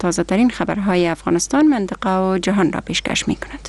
تازه ترین خبرهای افغانستان، منطقه و جهان را پیشکش می کند.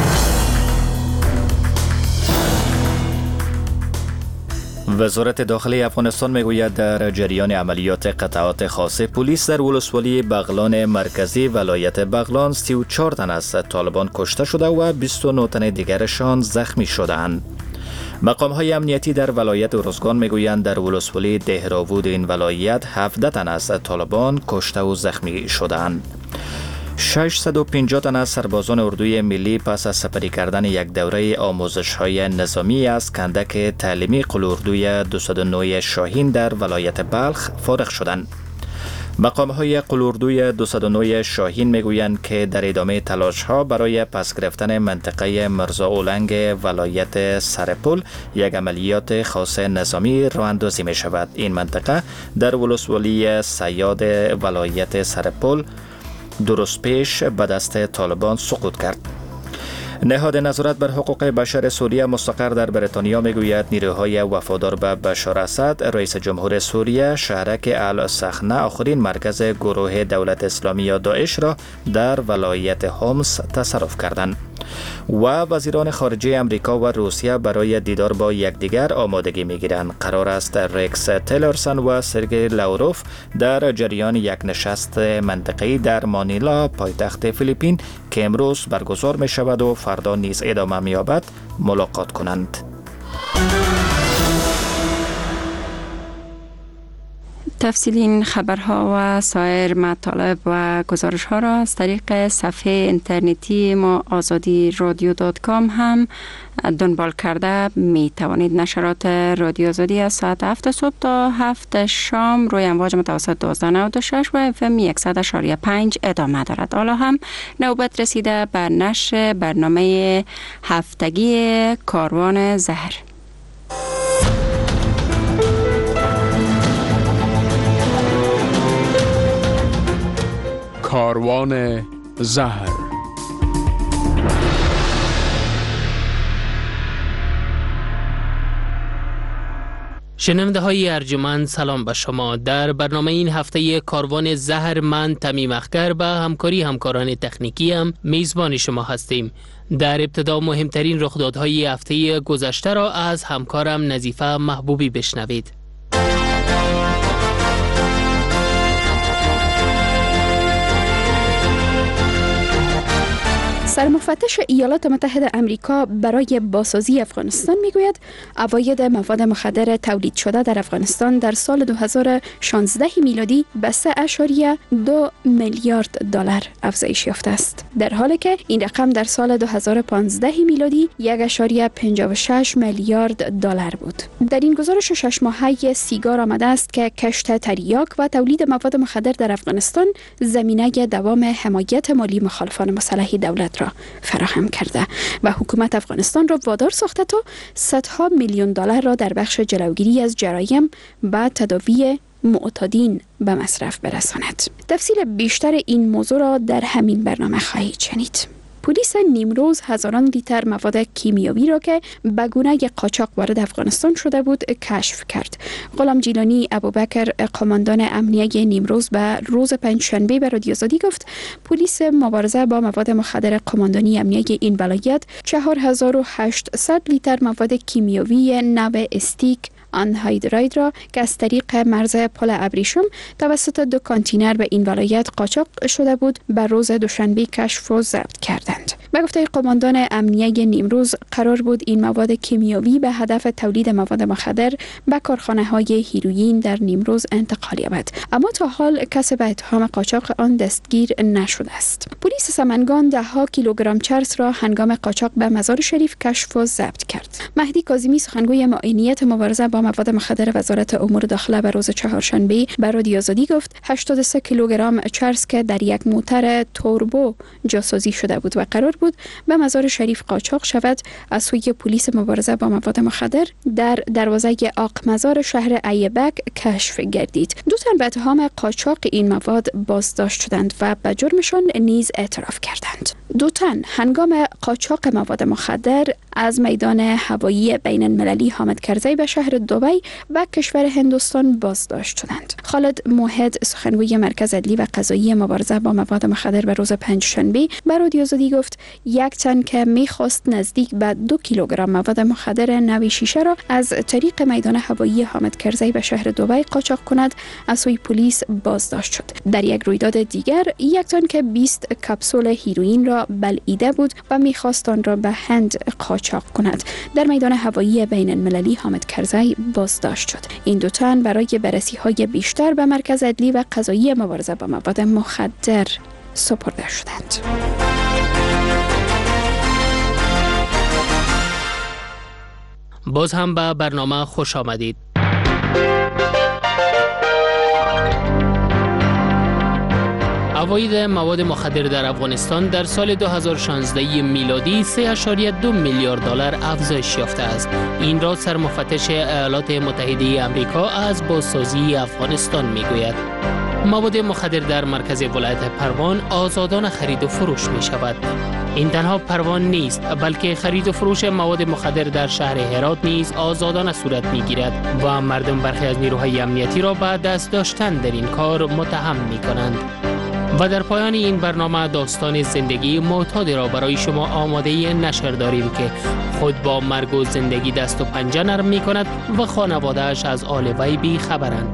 وزارت داخلی افغانستان میگوید در جریان عملیات قطعات خاص پلیس در ولسوالی بغلان مرکزی ولایت بغلان 34 تن از طالبان کشته شده و 29 تن دیگرشان زخمی شدند. مقام‌های امنیتی در ولایت ارزگان میگویند در ولسوالی دهراوود این ولایت 17 تن از طالبان کشته و زخمی شدند. 650 تن از سربازان اردوی ملی پس از سپری کردن یک دوره آموزش‌های نظامی از کندک تعلیمی قلاردوی 209 شاهین در ولایت بلخ فارغ شدند. مقام‌های قلاردوی 209 شاهین میگویند که در ادامه تلاش‌ها برای پس گرفتن منطقه مرزا اولنگ ولایت سرپل یک عملیات خاص نظامی راه اندازی می شود. این منطقه در ولسوالی سیاد ولایت سرپل درست پیش به دست طالبان سقوط کرد. نهاد نظارت بر حقوق بشر سوریه مستقر در بریتانیا میگوید نیروهای وفادار به بشار اسد رئیس جمهور سوریه شهرک السخنه آخرین مرکز گروه دولت اسلامی یا داعش را در ولایت هومس تصرف کردند. و وزیران خارجه امریکا و روسیه برای دیدار با یکدیگر آمادگی میگیرند. قرار است ریکس تیلرسن و سرگئی لاوروف در جریان یک نشست منطقه‌ای در مانیلا پایتخت فیلیپین که امروز برگزار می شود و فردا نیز ادامه می یابد ملاقات کنند. تفصیل این خبرها و سایر مطالب و گزارش ها را از طریق صفحه اینترنتی ما azadi.radio.com هم دنبال کرده می توانید. نشرات رادیو آزادی از ساعت 7 صبح تا 7 شام روی امواج متوسط 1296 و FM 100.5 ادامه دارد. حالا هم نوبت رسیده بر نشر برنامه هفتگی کاروان زهر. کاروان زهر. شنونده های ارجمند، سلام به شما. در برنامه این هفته کاروان زهر من تمیم اخگر به همکاری همکاران تکنیکی هم میزبان شما هستیم. در ابتدا مهمترین رخدادهای هفته گذشته را از همکارم نظیفه محبوبی بشنوید. سرمفتش ایالات متحده آمریکا برای بازسازی افغانستان میگوید عواید مواد مخدر تولید شده در افغانستان در سال 2016 میلادی به 3.2 میلیارد دلار افزایش یافته است، در حالی که این رقم در سال 2015 میلادی 1.56 میلیارد دلار بود. در این گزارش 6 ماهه سیگار آمده است که کشت تریاک و تولید مواد مخدر در افغانستان زمینه دوام حمایت مالی مخالفان مسلح دولت را فراهم کرده و حکومت افغانستان را وادار ساخته تا صدها میلیون دلار را در بخش جلوگیری از جرایم و تداوی معتادین به مصرف برساند. تفصیل بیشتر این موضوع را در همین برنامه خواهید شنید. پلیس نیمروز هزاران لیتر مواد کیمیایی را که به گونه قاچاق وارد افغانستان شده بود کشف کرد. غلام جیلانی ابوبکر، قماندان امنیه نیمروز، به روز پنجشنبه به رادیو آزادی گفت پلیس مبارزه با مواد مخدر قماندانی امنیه این ولایت 4800 لیتر مواد کیمیایی نوع استیک آنهایدراید را که از طریق مرز پل ابریشم توسط 2 کانتینر به این ولایت قاچاق شده بود به روز دوشنبه کشف و ضبط کردند. به گفته قماندان امنیه نیمروز قرار بود این مواد کیمیایی به هدف تولید مواد مخدر به کارخانه‌های هیروئین در نیمروز انتقال یابد، اما تا حال کسی به اتهام قاچاق آن دستگیر نشده است. پلیس سمنگان 10 کیلوگرم چرس را هنگام قاچاق به مزار شریف کشف و ضبط کرد. مهدی کاظمی، سخنگوی معاونیت مبارزه با مواد مخدر وزارت امور داخله به روز چهارشنبه به رادیو آزادی گفت 83 کیلوگرم چرس که در یک موتر توربو جاسازی شده بود و قرار بود به مزار شریف قاچاق شود از سوی پلیس مبارزه با مواد مخدر در دروازه آق مزار شهر ایبک کشف گردید. 2 تن به اتهام قاچاق این مواد بازداشت شدند و به جرمشان نیز اعتراف کردند. 2 تن هنگام قاچاق مواد مخدر از میدان هوایی بین المللی حامد کرزی به شهر دبی و کشور هندوستان بازداشت شدند. خالد موحد سخنگوی مرکز عدلی و قضایی مبارزه با مواد مخدر به روز پنجشنبه به رادیو آزادی گفت 1 تن که می‌خواست نزدیک به 2 کیلوگرم مواد مخدر نوع شیشه را از طریق میدان هوایی حامد کرزی به شهر دبی قاچاق کند از سوی پلیس بازداشت شد. در یک رویداد دیگر 1 تن که 20 کپسول هیروئین را بلعیده بود و می‌خواست آن را به هند قاچاق کند در میدان هوایی بین المللی حامد کرزی بازداشت شد. این 2 تن برای بررسی‌های بیشتر به مرکز عدلی و قضایی مبارزه با مواد مخدر سپرده شدند. باز هم به برنامه خوش آمدید. عواید مواد مخدر در افغانستان در سال 2016 میلادی 3.2 میلیارد دلار افزایش یافته است. این را سرمفتش ایالات متحده آمریکا از بازسازی افغانستان میگوید. مواد مخدر در مرکز ولایت پروان آزادانه خرید و فروش می شود. این تنها پروان نیست، بلکه خرید و فروش مواد مخدر در شهر هرات نیز آزادانه صورت می گیرد و مردم برخی از نیروهای امنیتی را به دست داشتن در این کار متهم می کنند. و در پایان این برنامه داستان زندگی معتاد را برای شما آماده نشر داریم که خود با مرگ و زندگی دست و پنجه نرم می کند و خانواده‌اش از آل وی بی خبرند.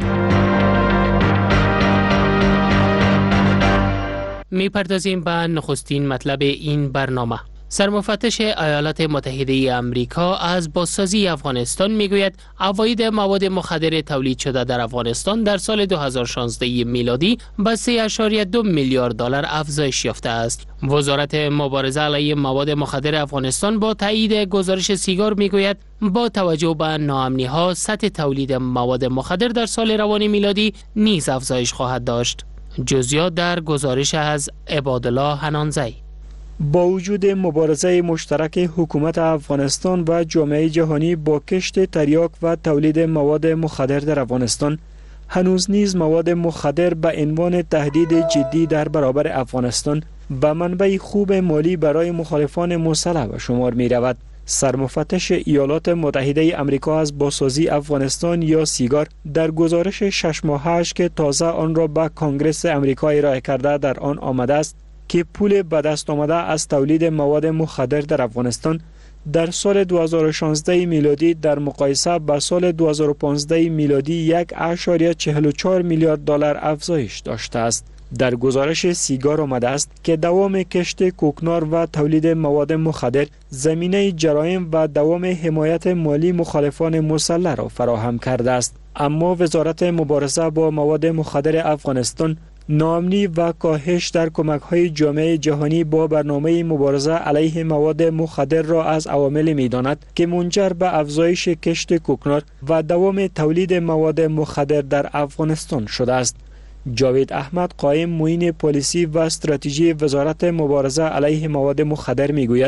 می‌پردازیم به نخستین مطلب این برنامه. سرمفتش ایالات متحده آمریکا از بازسازی افغانستان میگوید عواید مواد مخدر تولید شده در افغانستان در سال 2016 میلادی به 3.2 میلیارد دلار افزایش یافته است. وزارت مبارزه علیه مواد مخدر افغانستان با تایید گزارش سیگار میگوید با توجه به ناامنی‌ها سطح تولید مواد مخدر در سال روان میلادی نیز افزایش خواهد داشت. جزئیات در گزارش از عبادالله حنانزی. با وجود مبارزه مشترک حکومت افغانستان و جامعه جهانی با کشت تریاک و تولید مواد مخدر در افغانستان، هنوز نیز مواد مخدر به عنوان تهدید جدی در برابر افغانستان و منبع خوب مالی برای مخالفان مسلح به شمار می رود. سرمفتش ایالات متحده آمریکا از بازسازی افغانستان یا سیگار در گزارش 6 ماهه‌اش که تازه آن را به کنگره آمریکا ارائه کرده در آن آمده است که پول به دست آمده از تولید مواد مخدر در افغانستان در سال 2016 میلادی در مقایسه با سال 2015 میلادی 1.44 میلیارد دلار افزایش داشته است. در گزارش سیگار آمده است که دوام کشت کوکنار و تولید مواد مخدر زمینه جرایم و دوام حمایت مالی مخالفان مسلح را فراهم کرده است. اما وزارت مبارزه با مواد مخدر افغانستان ناامنی و کاهش در کمک‌های جامعه جهانی با برنامه مبارزه علیه مواد مخدر را از عوامل می‌داند که منجر به افزایش کشت کوکنار و دوام تولید مواد مخدر در افغانستان شده است. جاوید احمد قائم معین پالیسی و استراتژی وزارت مبارزه علیه مواد مخدر میگوید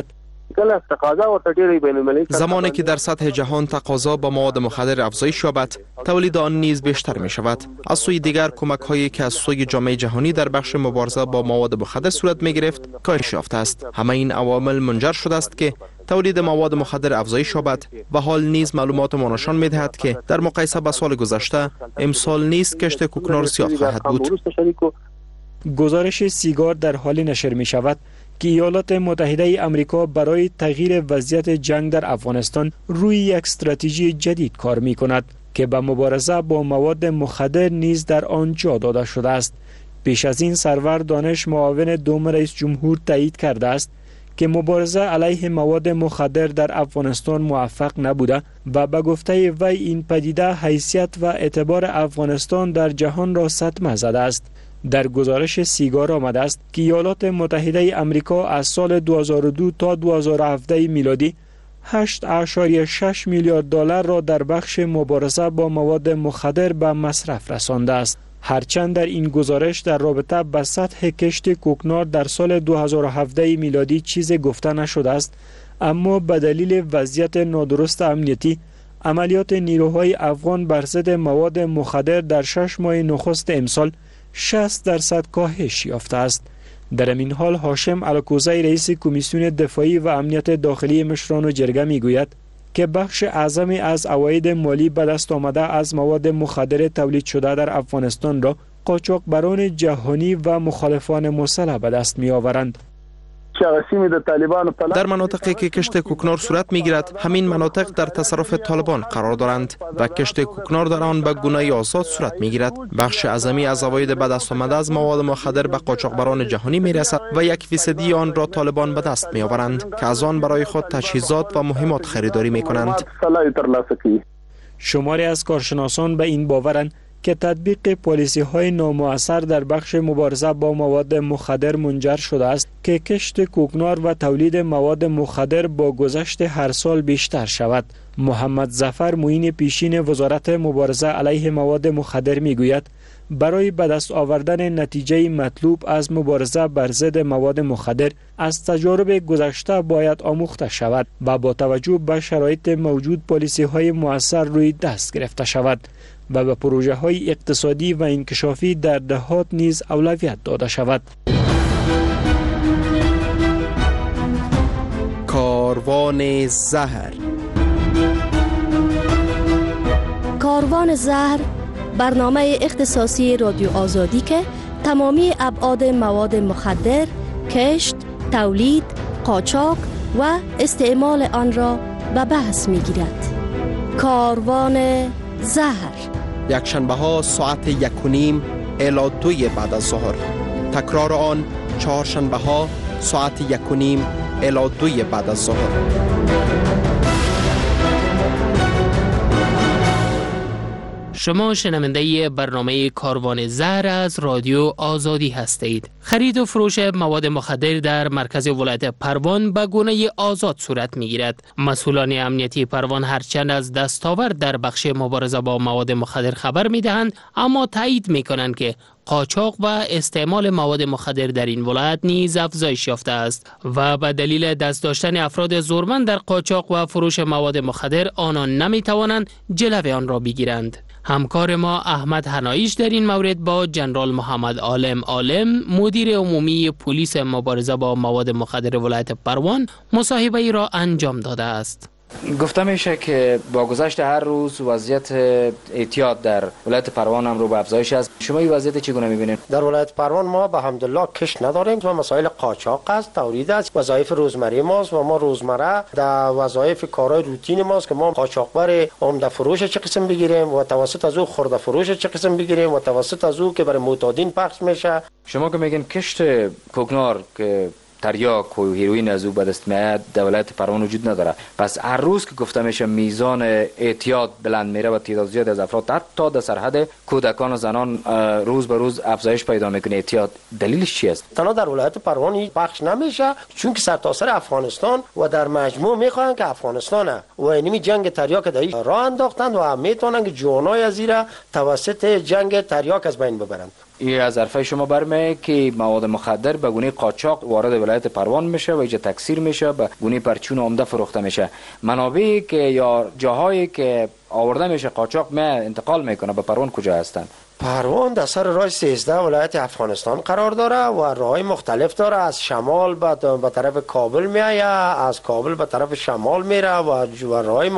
زمانی که در سطح جهان تقاضا با مواد مخدر افزایش یابد، تولید آن نیز بیشتر می شود. از سوی دیگر کمک هایی که از سوی جامعه جهانی در بخش مبارزه با مواد مخدر صورت می گرفت کاهش یافته است. همه این عوامل منجر شده است که تولید مواد مخدر افزایش یابد و حال نیز معلومات ما نشان می دهد که در مقایسه با سال گذشته امسال نیز کشت کوکنار زیاد خواهد بود. گزارش سیگار در حال نشر می شود که ایالات متحده آمریکا برای تغییر وضعیت جنگ در افغانستان روی یک استراتژی جدید کار می کند که به مبارزه با مواد مخدر نیز در آن جا داده شده است. پیش از این سرور دانش معاون دوم رئیس جمهور تایید کرده است که مبارزه علیه مواد مخدر در افغانستان موفق نبوده و به گفته وی این پدیده حیثیت و اعتبار افغانستان در جهان را صدمه زده است. در گزارش سیگار آمده است که ایالات متحده آمریکا از سال 2002 تا 2017 میلادی 8.6 میلیارد دلار را در بخش مبارزه با مواد مخدر به مصرف رسانده است. هرچند در این گزارش در رابطه به سطح کشت کوکنار در سال 2017 میلادی چیزی گفته نشده است، اما به دلیل وضعیت نادرست امنیتی عملیات نیروهای افغان بر ضد مواد مخدر در 6 ماه نخست امسال 60% کاهش یافته است. در این حال هاشم الکوزی رئیس کمیسیون دفاعی و امنیت داخلی مشران و جرگه میگوید که بخش اعظمی از عواید مالی به دست آمده از مواد مخدر تولید شده در افغانستان را قاچاقبران جهانی و مخالفان مسلح به دست می آورند. در مناطقی که کشت کوکنار صورت میگیرد، همین مناطق در تصرف طالبان قرار دارند و کشت کوکنار در آن به گونه آزاد صورت میگیرد. بخش اعظمی از عواید به دست آمده از مواد مخدر به قاچاقبران جهانی میرسد و 1% آن را طالبان به دست میآورند که از آن برای خود تجهیزات و مهمات خریداری میکنند. شماری از کارشناسان به این باورند که تطبیق پالیسی های نامؤثر در بخش مبارزه با مواد مخدر منجر شده است که کشت کوکنار و تولید مواد مخدر با گذشت هر سال بیشتر شود. محمد ظفر معین پیشین وزارت مبارزه علیه مواد مخدر میگوید برای به دست آوردن نتیجه مطلوب از مبارزه بر ضد مواد مخدر از تجارب گذشته باید آموخته شود و با توجه به شرایط موجود پالیسی های مؤثر روی دست گرفته شود و به پروژه های اقتصادی و انکشافی در دهات نیز اولویت داده شود. کاروان زهر. کاروان زهر برنامه اختصاصی رادیو آزادی که تمامی ابعاد مواد مخدر، کشت، تولید، قاچاق و استعمال آن را به بحث می گیرد. کاروان زهر یکشنبه ها ساعت 1:30 الی 2 بعد از ظهر. تکرار آن چهارشنبه ها ساعت 1:30 الی 2 بعد از ظهر. شما شنونده برنامه کاروان زهر از رادیو آزادی هستید. خرید و فروش مواد مخدر در مرکز ولایت پروان به گونه آزاد صورت می‌گیرد. مسئولان امنیتی پروان هرچند از دستاورد در بخش مبارزه با مواد مخدر خبر می‌دهند، اما تایید می‌کنند که قاچاق و استعمال مواد مخدر در این ولایت نیز افزایش یافته است و به دلیل دست داشتن افراد زورمند در قاچاق و فروش مواد مخدر آنان نمی‌توانند جلوی آن را بگیرند. همکار ما احمد حنایش در این مورد با جنرال محمد عالم مدیر عمومی پلیس مبارزه با مواد مخدر ولایت پروان مصاحبه‌ای را انجام داده است. گفته میشه که با گذشت هر روز وضعیت اعتیاد در ولایت پروان هم رو به افزایش است. شما این وضعیت چگونه می‌بینید؟ در ولایت پروان ما به حمدالله کش نداریم و مسائل قاچاق است، تولید است، وظایف روزمره ماست و ما روزمره در وظایف کارهای روتین ماست که ما قاچاقبر عمده فروش چه قسم بگیریم و توسط از او خرده فروش چه قسم بگیریم و توسط از او که برای معتادین پخش میشه. شما که میگین کشت کوکنار که تریاک و هیروئین از او به دست میاد در ولایت پروان وجود نداره، پس هر روز که گفته میشه میزان اعتیاد بلند میره و تعداد زیاد از افراد حتی در سرحد کودکان و زنان روز به روز افزایش پیدا میکنه اعتیاد، دلیلش چی است؟ تنها در ولایت پروان هیچ پخش نمیشه چون که سرتاسر افغانستان و در مجموع میخوان که افغانستان و اینمی جنگ تریاک در راه انداختند و میتونن که جوانای از ایرا توسط جنگ تریاک از بین ببرند. این از حرفای شما برمیاد که مواد مخدر به گونه قاچاق وارد ولایت پروان میشه و اینجا تکثیر میشه، به گونه پرچون عمده فروخته میشه. منابعی که یا جاهایی که آورده میشه قاچاق انتقال میکنه به پروان کجا هستند؟ پروان در سر راه 13 ولایت افغانستان قرار داره و راههای مختلف داره. از شمال به طرف کابل میایه، از کابل به طرف شمال میره و راههای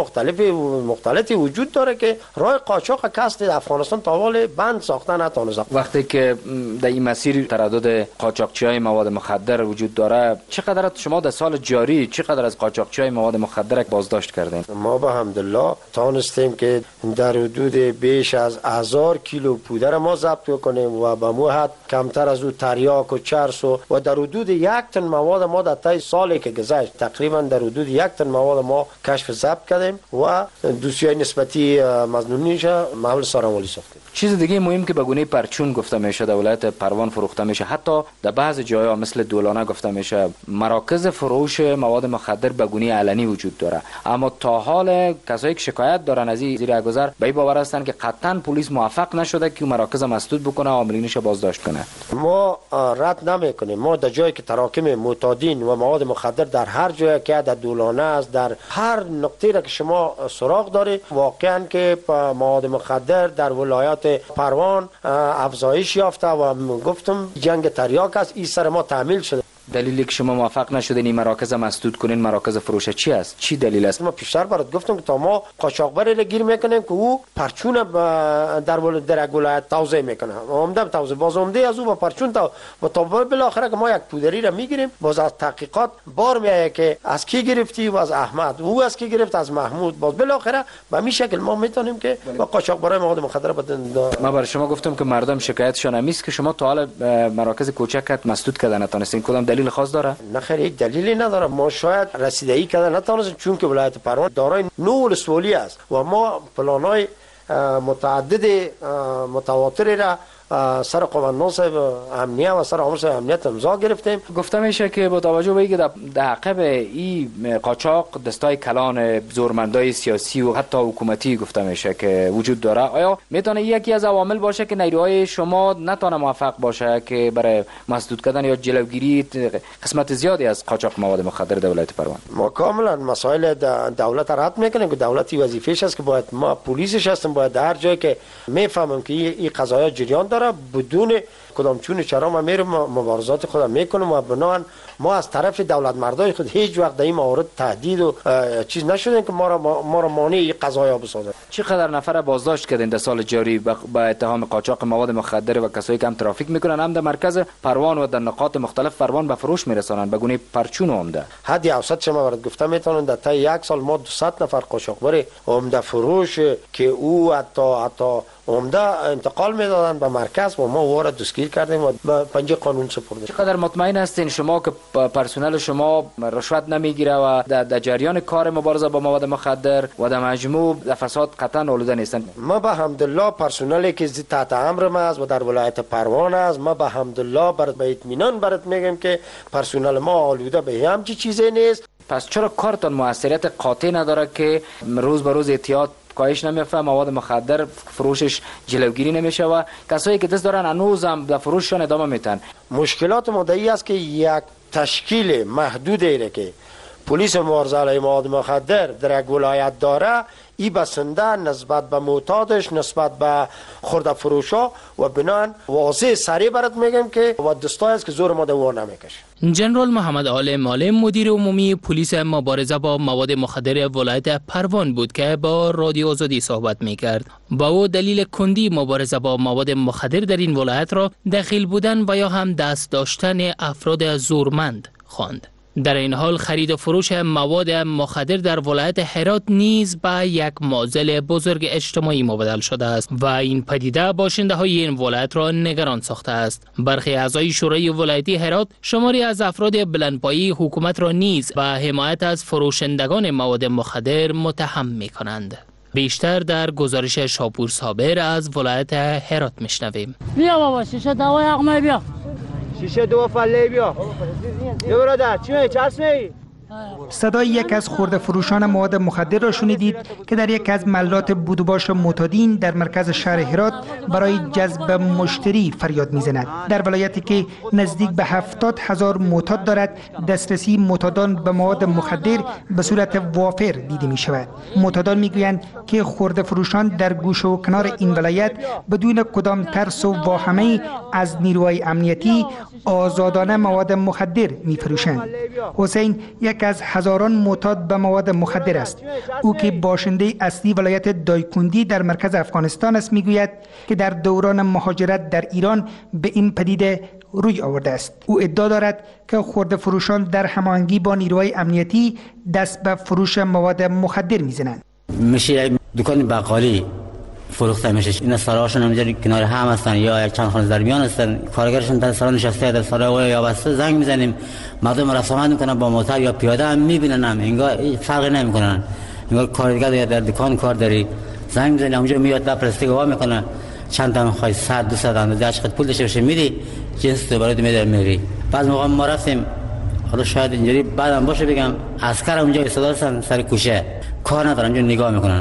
مختلفی وجود داره که راه قاچاق کسب افغانستان تا حال بند ساخته نتونسته. وقتی که در این مسیر تردد قاچاقچیای مواد مخدر وجود داره، چقدر شما در سال جاری چقدر از قاچاقچیای مواد مخدر بازداشت کردین؟ ما به حمدالله تونستیم که در حدود بیش از 1000 کیلو پودر ما ضبط کنیم و به مو حد کمتر از او تریاک و چرس و در حدود 1 تن مواد ما در طی سالی که گذشت تقریبا در حدود 1 تن مواد ما کشف ضبط کردیم و دوسیای نسبتی مظنونیش محول سارنوالی ساختیم. چیز دیگه مهم که به گونه پرچون گفته میشه در ولایت پروان فروخته میشه، حتی در بعض جاها مثل دولانه گفته میشه مراکز فروش مواد مخدر به گونه علنی وجود داره، اما تا حال کسایی که شکایت دارن میگن از این زیر گذر به باور هستند که قطعا پلیس موفق نشده که مراکز مسدود بکنه و عاملینش بازداشت کنه. ما رد نمیکنیم. ما در جایی که تراکم معتادین و مواد مخدر در هر جایی که در دولانه است، در هر نقطه‌ای که شما سراغ دارید، واقعا که مواد مخدر در ولایت پروان افزایش یافته و گفتم جنگ تریاک است. این سر ما تعمیل شده. دلیلی که شما موفق نشدین این مراکز مسدود کنین، مراکز فروش چی است؟ چی دلیل است؟ ما پیشتر برات گفتم که تا ما قاچاقبری را گیر میکنیم که او پرچون در ولایت توزیع میکنه، عمده توزیع، باز عمده از او با پرچون تا بالاخره که ما یک پودری را میگیریم، باز از تحقیقات بار میایه که از کی گرفتی؟ و از احمد. او از کی گرفت؟ از محمود. باز بالاخره به این شکل ما میتونیم که با قاچاقبرای مواد مخدر ما برای شما گفتم که مردم شکایتشون همیست که شما تا حالا مراکز کوچک مسدود کردن نتونستین. کدام دلیل خاص داره؟ نه خیر، یک دلیلی نداره. ما شاید رسیدگی کردن نتونستیم چون که ولایت پروان دارای نوع سوالی است و ما پلان‌های متعدد متواتری را سر قومندان صاحب امنیه و سر آمر صاحب امنیت امضا گرفتیم. گفته میشه که با توجه به اینکه در عقب این قاچاق دستای کلان زورمندای سیاسی و حتی حکومتی گفته میشه که وجود داره، آیا میتونه یکی از عوامل باشه که نیروهای شما نتونه موفق باشه که برای مسدود کردن یا جلوگیری قسمت زیادی از قاچاق مواد مخدر در ولایت پروان؟ ما کاملا مسائل دولت رد میکنیم که دولتی وظیفه‌اش است که باید ما پلیسش هستیم، باید هر جایی که میفهمیم که این قضایا جریان داره بدون کدام چون چرا ما میرم مبارزات خودم میکنم و بنابراین ما از طرف دولت مردای خود هیچ وقت در این مورد تهدید و چیز نشدیم که ما را مانع این قضایا بسازه. چقدر نفر بازداشت کردین در سال جاری با اتهام قاچاق مواد مخدر و کسایی که هم ترافیک میکنن، هم در مرکز پروان و در نقاط مختلف پروان به فروش میرسانن به گونه پرچون عمده؟ حد اوسط شما برات گفتم میتونن در طی یک سال ما 200 نفر قاچاقبر عمده فروش که او حتی عمده انتقال میدادن به مرکز و ما وارد دستگیر کردیم و به پنجه قانون سپردیم. چقدر مطمئن هستین شما که پرسنل شما رشوت نمیگیره و در جریان کار مبارزه با مواد مخدر و در مجموع فساد قطعا آلوده نیستن؟ ما به حمدالله پرسنلی که تحت امر ما است و در ولایت پروان است، ما به حمدالله به اطمینان برات میگم که پرسنل ما آلوده به همچین چیزی نیست. پس چرا کارتون موثریت قاطع نداره که روز به روز احتیاط کاهش نمیفته، مواد مخدر فروشش جلوگیری نمیشه و کسایی که دست دارن هنوز هم در فروششون ادامه میتن؟ مشکلات مدعی است که یک تشکیل محدودی را که پلیس مبارزه علیه مواد مخدر در یک ولایت داره، ای بسنده نسبت به معتادش، نسبت به خرده فروشا و بنان واضح سریع برات میگم که و دستای است که زور ما دوار نمیکشه. جنرال محمد آل معلم مدیر عمومی پلیس مبارزه با مواد مخدر ولایت پروان بود که با رادیو آزادی صحبت میکرد. با او دلیل کندی مبارزه با مواد مخدر در این ولایت را دخیل بودن و یا هم دست داشتن افراد زورمند خواند. در این حال خرید و فروش مواد مخدر در ولایت هرات نیز به یک معضل بزرگ اجتماعی مبدل شده است و این پدیده باشنده های این ولایت را نگران ساخته است. برخی اعضای شورای ولایتی هرات شماری از افراد بلندپایه حکومت را نیز به حمایت از فروشندگان مواد مخدر متهم می کنند. بیشتر در گزارش شاپور صابر از ولایت هرات میشنویم. بیا بابا شیشه دوای عقمه بیا. شیشه دو فله بیا. یه برادر چه اسمی؟ صدای یک از خرده فروشان مواد مخدر را شنیدید که در یک از محلات بودوباش معتادین در مرکز شهر هرات برای جذب مشتری فریاد میزند. در ولایتی که نزدیک به 70,000 معتاد دارد، دسترسی معتادان به مواد مخدر به صورت وافر دیده می شود. معتادان میگویند که خرده فروشان در گوشه و کنار این ولایت بدون کدام ترس و واهمه از نیروهای امنیتی آزادانه مواد مخدر می فروشند. حسین یک از هزاران معتاد به مواد مخدر است. او که باشنده اصلی ولایت دایکندی در مرکز افغانستان است میگوید که در دوران مهاجرت در ایران به این پدیده روی آورده است. او ادعا دارد که خرده فروشان در هماهنگی با نیروهای امنیتی دست به فروش مواد مخدر میزنند. میشه دکان بقالی فروخته میشه. اینا سراشون همینجوری کنار هم هستن یا یک چند خانه در میان هستن، کارگرشون در سالن نشسته، در سالن یا بسته زنگ میزنیم، مردم رسومات میکنن با موتور یا پیاده هم میبینن، هم انگار فرقی نمیکنن، انگار کارگر یا در دکان کار داری زنگ میزنی اونجا میاد بپرستی وا میکنه چند تا میخوای 100 200 اندازه عشقت پول داشته باشه میدی جنس تو برات میدار میری. بعض موقع ما رفتیم، حالا شاید اینجوری بعدم باشه بگم عسکر اونجا ایستاده هستن سر کوشه کار ندارن، اونجا نگاه میکنن.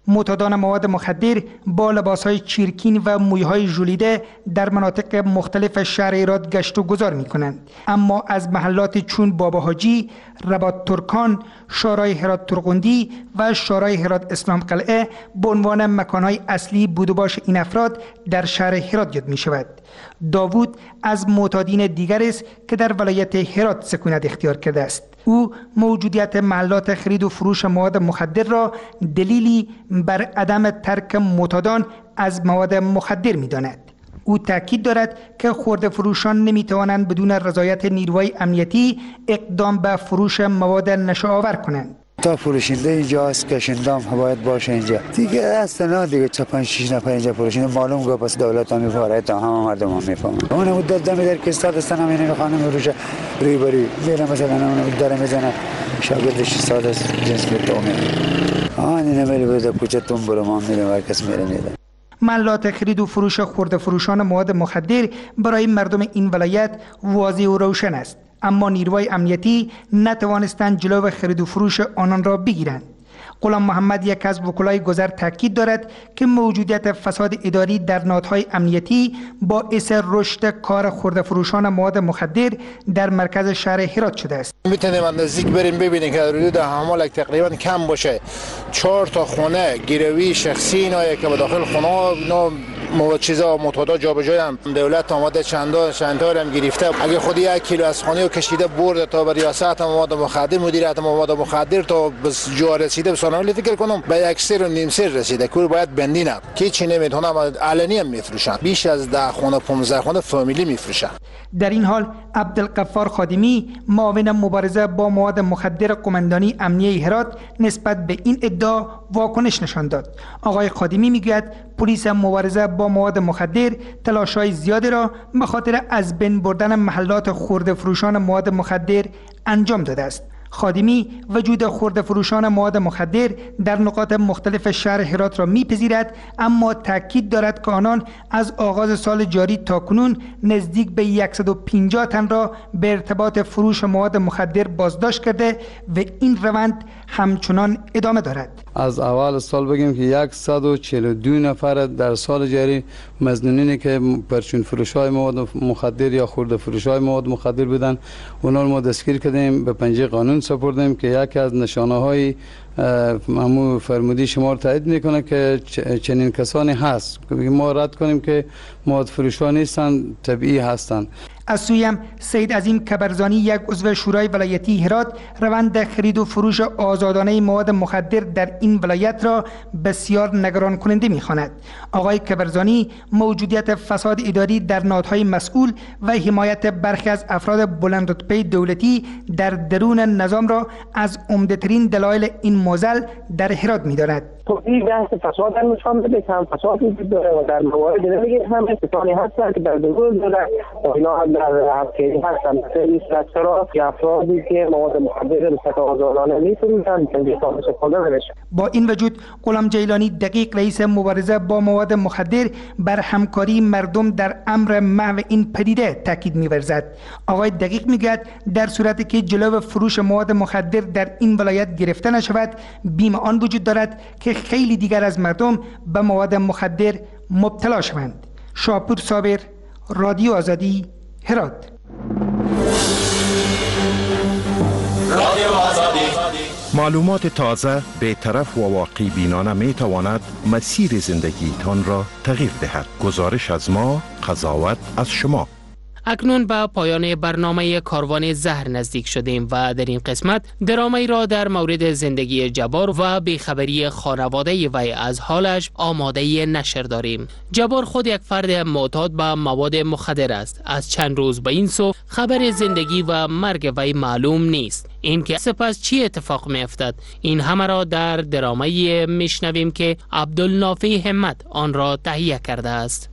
معتادان مواد مخدر با لباسهای چیرکین و مویهای ژولیده در مناطق مختلف شهر هرات گشت و گذار می کنند، اما از محلات چون بابا حاجی، رباط ترکان، شورای هرات ترقندی و شورای هرات اسلام قلعه به عنوان مکانهای اصلی بود و باش این افراد در شهر هرات یاد می شود. داوود از معتادین دیگر است که در ولایت هرات سکونت اختیار کرده است. او موجودیت محلات خرید و فروش مواد مخدر را دلیلی بر عدم ترک معتادان از مواد مخدر می داند. او تاکید دارد که خرده فروشان نمی توانند بدون رضایت نیروهای امنیتی اقدام به فروش مواد نشه‌آور کنند. تا فروشنده اینجا است، کشنده هم باید باشه اینجا دیگه. اصلا دیگه 4-5-6 نفر اینجا فروشنده معلوم گفت پس دولت هم میفاره تا همه مردم هم میفهمن. اون مدت دم در کستاد هستن هم اینو خانم روش روی بری میرم مثلا اون داره میزنه شاگردش ساده است جنس به تو میره اینو میره به کوچه‌تون برو ما میرم هر کس میره میره. محلات خرید و فروش خرده فروشان مواد مخدر برای مردم این ولایت واضح و روشن است، اما نیروهای امنیتی نتوانستند جلو خرید و فروش آنان را بگیرند. غلام محمد، یک از وکلای گذر، تاکید دارد که موجودیت فساد اداری در نهادهای امنیتی باعث رشد کار خرده فروشان مواد مخدر در مرکز شهر هرات شده است. میتونیم نزدیک بریم ببینیم که حدود حمال تقریبا کم باشه 4 تا خونه گیروی شخصی اینا که به داخل خونه اینا چیزا معتادا جابجایی هم دولت آماده چند تا هم گرفته. اگه خودی 1 کیلو از خانه کشیده برد تا به ریاست مواد مخدر، مدیریت مواد مخدر تا بس جا رسیده بسانولی فکر کنم به 1 سر و نیم سر رسیده که باید بندینه که چی نمیتونم علنی هم میفروشن. بیش از 10 خونه 15 خونه فامیلی میفروشن. در این حال عبدالغفار خادمی، معاون مبارزه با مواد مخدر قماندانی امنیه هرات، نسبت به این ادعا واکنش نشان داد. آقای خادمی میگوید پلیس مبارزه با مواد مخدر تلاش‌های زیادی را به خاطر از بین بردن محلات خرده فروشان مواد مخدر انجام داده است. خادمی وجود خرده فروشان مواد مخدر در نقاط مختلف شهر هرات را میپذیرد، اما تاکید دارد که آنان از آغاز سال جاری تا کنون نزدیک به 150 تن را به ارتباط فروش مواد مخدر بازداشت کرده و این روند همچنان ادامه دارد. از اول سال بگیم که 142 نفر در سال جاری مظنونینی که پرچون فروش‌های مواد مخدر یا خرده فروش‌های مواد مخدر بودن، اونا رو ما دستگیر کردیم، به پنجه قانون سپردیم که یکی از نشانه‌های همون فرمودی شما رو تایید میکنه که چنین کسانی هست که ما رد کنیم که مواد فروش‌ها نیستن، طبیعی هستند. از سویم سید عظیم کبرزانی، یک عضو شورای ولایتی هرات، روند خرید و فروش آزادانه مواد مخدر در این ولایت را بسیار نگران کننده می‌خواند. آقای کبرزانی موجودیت فساد اداری در نهادهای مسئول و حمایت برخی از افراد بلندرتبه دولتی در درون نظام را از عمده‌ترین دلایل این معضل در هرات می‌داند. این بحث فساد هم نشان میده که هم فساد وجود داره و در موارد نمیگه هم کسانی هستن که در درون دولت اینا هم در همکاری هستن. مثل سرچرا یا افرادی که مواد مخدر به صورت آزادانه می‌فروشن که استفاده نمیشه. با این وجود غلام جیلانی، دقیق رئیس مبارزه با مواد مخدر، بر همکاری مردم در امر محو این پدیده تاکید می‌ورزد. آقای دقیق میگوید در صورتی که جلو فروش مواد مخدر در این ولایت گرفته نشود، بیم آن وجود دارد که خیلی دیگر از مردم به مواد مخدر مبتلا شوند. شاپور صابر، رادیو آزادی، هرات. معلومات تازه، بی‌طرف و واقعی بینانه می تواند مسیر زندگیتان را تغییر دهد. گزارش از ما، قضاوت از شما. اکنون به پایان برنامه کاروان زهر نزدیک شدیم و در این قسمت درامه‌ای را در مورد زندگی جبار و بیخبری خانواده وی از حالش آماده نشر داریم. جبار خود یک فرد معتاد به مواد مخدر است. از چند روز به این سو خبر زندگی و مرگ وی معلوم نیست. این که سپس چی اتفاق می افتد؟ این همه را در درامه‌ای میشنویم که عبدالنافی همت آن را تهیه کرده است.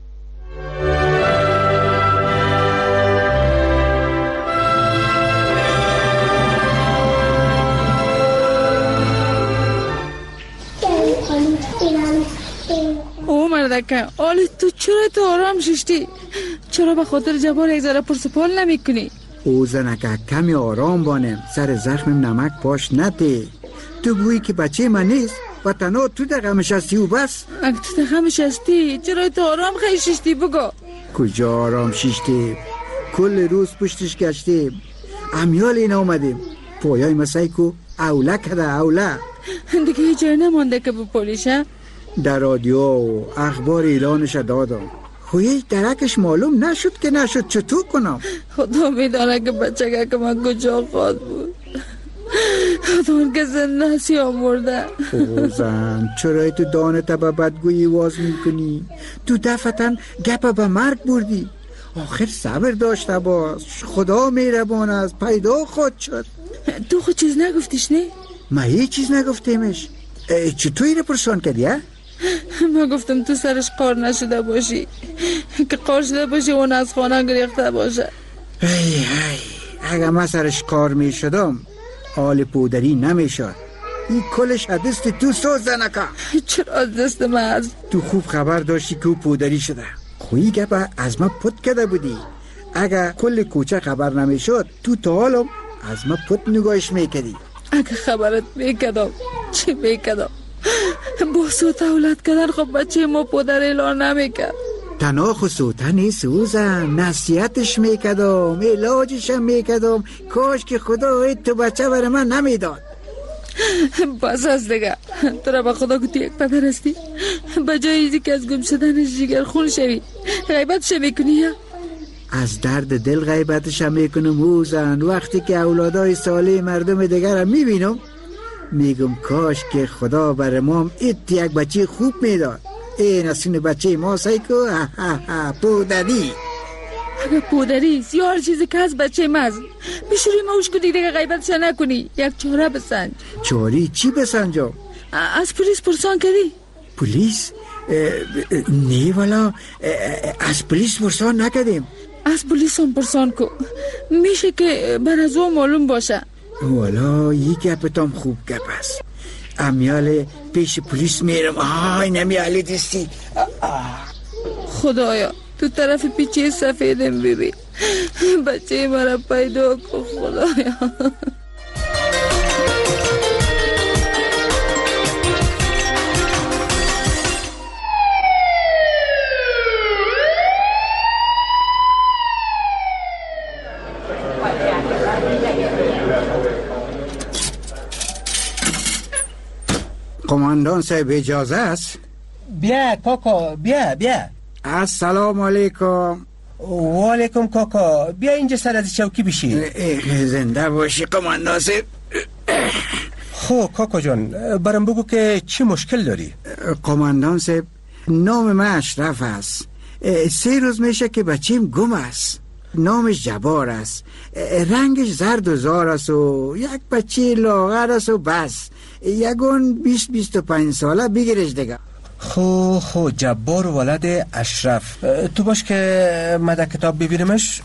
او مردکه، آلی تو چرا تو آرام ششتی؟ چرا به خاطر جبار یک ذره پرسپال نمی کنی؟ او زنکه کمی آرام بانم، سر زخمم نمک پاش نده. تو گویی که بچه من نیست؟ و تنها تو در غمش هستی و بس. اگه تو در غمش هستی چرا تو آرام خیلی ششتی بگو. کجا آرام ششتی؟ کل روز پشتش گشتیم، امیال این آمدیم، پایای مسایکو اوله کده اوله دیگه هیچ جای نمانده که بپولیشه. در رادیو و اخبار اعلانش دادم، خویش درکش معلوم نشد که نشد، چطور کنم؟ خدا میدانه که بچه که من کجا خواهد بود، خدا که زنده هست یا مرده. زن چرا تو دانت به بدگویی واز میکنی؟ تو دفتن گپ به مرگ بردی، آخر صبر داشته باش، خدا مهربان است، پیدا خود شد. تو خود چیز نگفتیش نه؟ ما هیچ چیز نگفتیمش. چطور اینو پرسان کردی ها؟ من گفتم تو سرش قار نشده باشی، که قار شده باشی اون از خانه گریخته باشه. ای اگه من سرش قار می شدم آل پودری نمی شد. این کلش دست تو سوز نکن. چرا از دست من از؟ تو خوب خبر داشتی که او پودری شده، خویی گپه از ما پت کده بودی. اگه کل کوچه خبر نمی شد تو تا حالم از ما پت نگاهش میکدی. اگه خبرت میکدم چی میکدم؟ با صوت اولاد کردن خب بچه ما پدر اعلان نمیکرد. تنها خصوصا نیست سوزن، نصیحتش میکدم، علاجشم میکدم، کاش که خدا تو بچه برای من نمیداد. بس از دیگه، تو را به خدا که تو یک پدر هستی، به جای ایزی که از گم شدن جگر خون شوی غیبتش میکنی یا؟ از درد دل غیبتش میکنم اوزن. وقتی که اولادای ساله مردم دیگر میبینم میگم کاش که خدا بر ما ایت یک بچه خوب میداد. این اصین بچه ما سایکو پودری. اگه پودری یا هر چیزی که از بچه ماز بشوری موش کنی دیگه غیبتش نکنی، یک چاره بسنج. چاری چی بسنجم؟ از پلیس پرسان کردی؟ پلیس؟ نه والا، از پلیس پرسان نکردیم. از پلیس هم پرسان کو، میشه که بر از او معلوم باشه. والا یک گپتام خوب گپ است. امیال پیش پلیس میرم. این امیالی دستی. خدایا تو طرف پیچه سفیدم ببین، بچه مرا پیدا کن خدایا. قماندان صاحب اجازه است؟ بیا کاکا بیا. السلام علیکم. و علیکم کاکا، بیا اینجا سر از چوکی بشی. زنده باشی قماندان صاحب. خب کاکا جان برام بگو که چی مشکل داری؟ قماندان صاحب نام من اشرف است. 3 روز میشه که بچیم گم است. نامش جبار است، رنگش زرد و زار است و یک بچه لاغر است و بس. یگون 20-25 ساله بگیرش دیگه. خو جبار ولد اشرف. تو باش که مده کتاب ببینمش.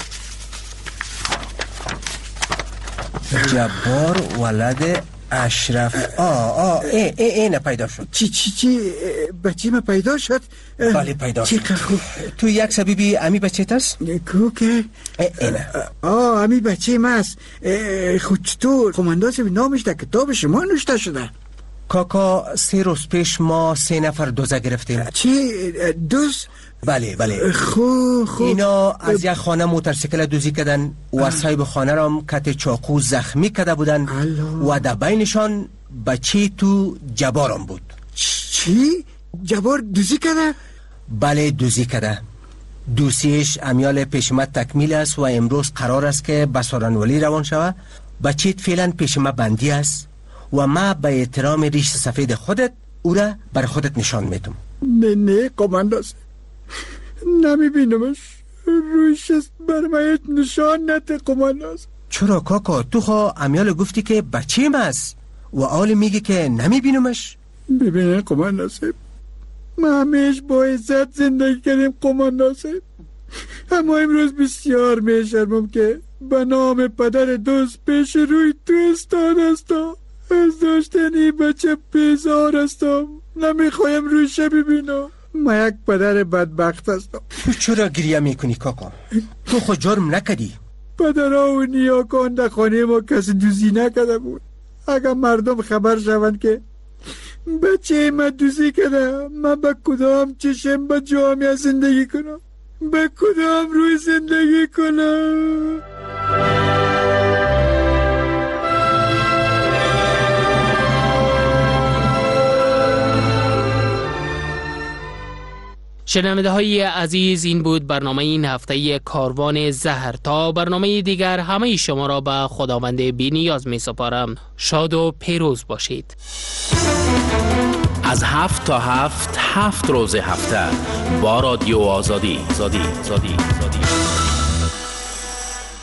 جبار ولد اشرف. اینه پیدا شد. چی بچه ما پیدا شد؟ بله پیدا شد. تو یک سبیبی امی بچه تست؟ که اینه. امی بچه ما است. خود چطور؟ قماندان صاحب نامش در کتاب شما نوشته شده. کاکا 3 روز پیش ما 3 نفر دوزه گرفتیم. چی؟ دوز؟ بله. خوب اینا از یک خانه موتورسیکل دوزی کردن و صاحب خانه را کت چاقو زخمی کرده بودن و در بینشان بچه تو جبارم بود. چی؟ جبار دوزی کرده؟ بله دوزی کرده. دوسیش امیال پیشمت تکمیل است و امروز قرار است که به سارنولی روان شود. بچه فعلا پیشمت بندی است و ما به احترام ریش سفید خودت او را بر خودت نشان میدم. نه قماندان نمیبینمش، رویش است بر من نشان نده قماندان. چرا کاکا؟ تو خواه امیال گفتی که بچه ما است و آل میگه که نمیبینمش. ببینه قماندان صاحب، ما همیش با عزت زندگی کردیم قماندان صاحب، اما امروز بسیار میشرمم که به نام پدر دوست پیش روی تو استاد هستم. از داشتنی بچه بیزار هستم، نمیخوایم رویش ببینم. ما یک پدر بدبخت هستم. تو چرا گریه میکنی کاکا؟ تو خود جرم نکدی. پدرها و نیاکان در خانه ما کسی دوزی نکده بود. اگر مردم خبر شوند که بچه ما دوزی کده، من به کدام چشم به جامعه زندگی کنم، به کدام روی زندگی کنم. شنونده های عزیز، این بود برنامه این هفته کاروان زهر. تا برنامه دیگر همه شما را به خداوند بی نیاز می سپارم. شاد و پیروز باشید. از 7 تا 7 روز هفته با رادیو آزادی.